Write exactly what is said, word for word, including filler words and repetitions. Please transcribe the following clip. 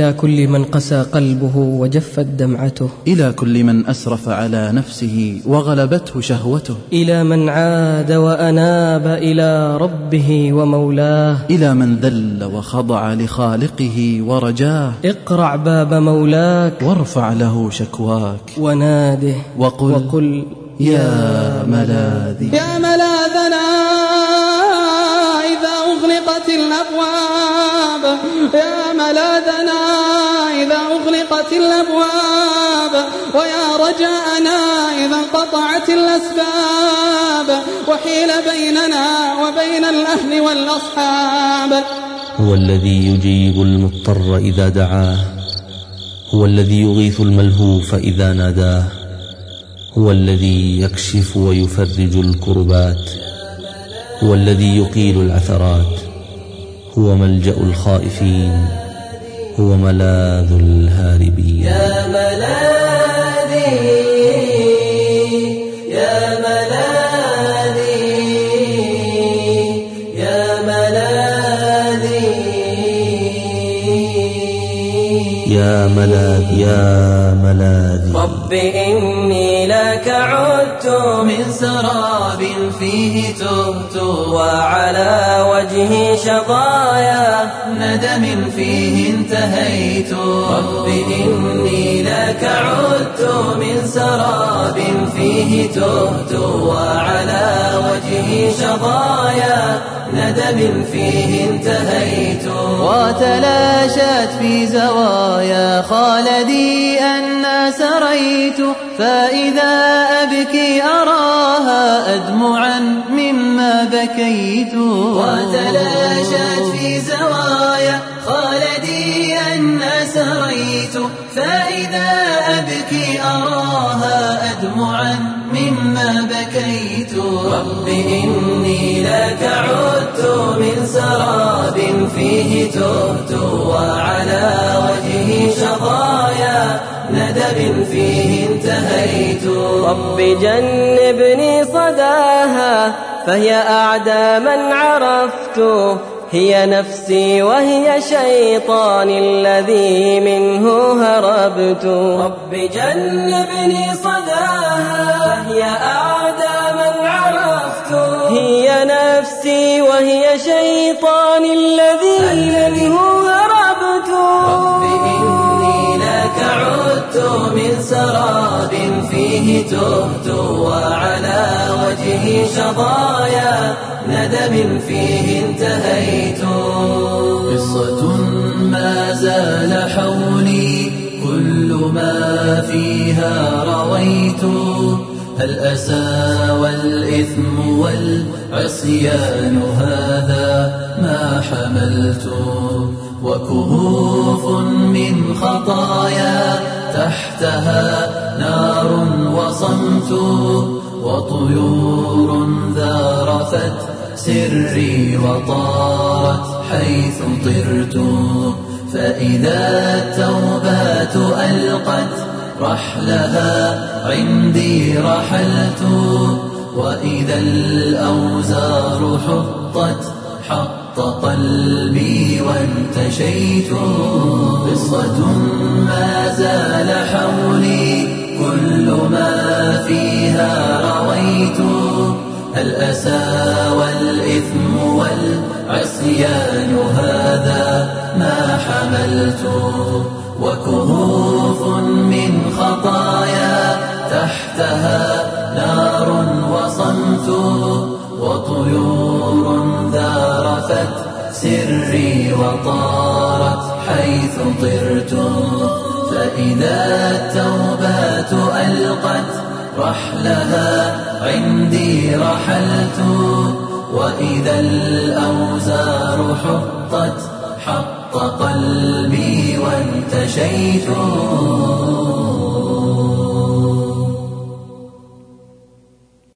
إلى كل من قسى قلبه وجفت دمعته، إلى كل من أسرف على نفسه وغلبته شهوته، إلى من عاد وأناب إلى ربه ومولاه، إلى من ذل وخضع لخالقه ورجاه. اقرع باب مولاك وارفع له شكواك وناده وقل, وقل يا ملاذي يا ملاذنا إذا أغلقت الأبواب، يا ملاذنا إذا أغلقت الأبواب، ويا رجاءنا إذا انقطعت الأسباب، وحيل بيننا وبين الأهل والأصحاب. هو الذي يجيب المضطر إذا دعاه، هو الذي يغيث الملهوف إذا ناداه، هو الذي يكشف ويفرج الكربات، هو الذي يقيل العثرات، هو ملجأ الخائفين، هو ملاذ الهاربين. يا ملاذي يا ملاذي يا ملاذي يا ملاذي يا ملاذي. رب إني لك عدت من سراب فيه تهت، وعلى وجهي شظايا ندم فيه انتهيت. رب إني لك عدت من سراب فيه تهت، وعلى وجهي شظايا ندم فيه انتهيت. وتلاشت في زوايا خالدي أن سريت، فإذا أبكي أراها أدمعا مما بكيت. وتلاشت في زوايا خالدي أن سريت، فإذا أبكي أراها أدمعا مما بكيت. رب إني لك عدت من سراب فيه تهت، وعلى وجهي شظايا ندب فيه انتهيت. رب جنبني صداها فهي أعدى من عرفت، هي نفسي وهي شيطاني الذي منه هربت. رب جنبني صداها فهي أعدى من عرفت، هي نفسي وهي شيطاني الذي منه هربت. رب إني لك عدت من سراب فيه تهت، وعلى وجهي شظايا ندم فيه انتهيت. قصة ما زال حولي كل ما فيها رويت، الأسى والإثم والعصيان هذا ما حملت، وكهوف من خطايا تحتها نار وصمت، وطيور ذارفت سري وطارت حيث طرت. فإذا التوبات ألقت رحلها عندي رحلت، وإذا الأوزار حطت حط قلبي وانتشيت. قصة ما زال حولي كل ما فيها رويت، الأسى والإثم والعصيان هذا ما حملت، وكهوف من خطايا تحتها نار وصمت، وطيور ذارفت سري وطارت حيث طرت. فإذا التوبات ألقت رحلها عندي رحلت، وإذا الأوزار حطت حط قلبي وانتشيت.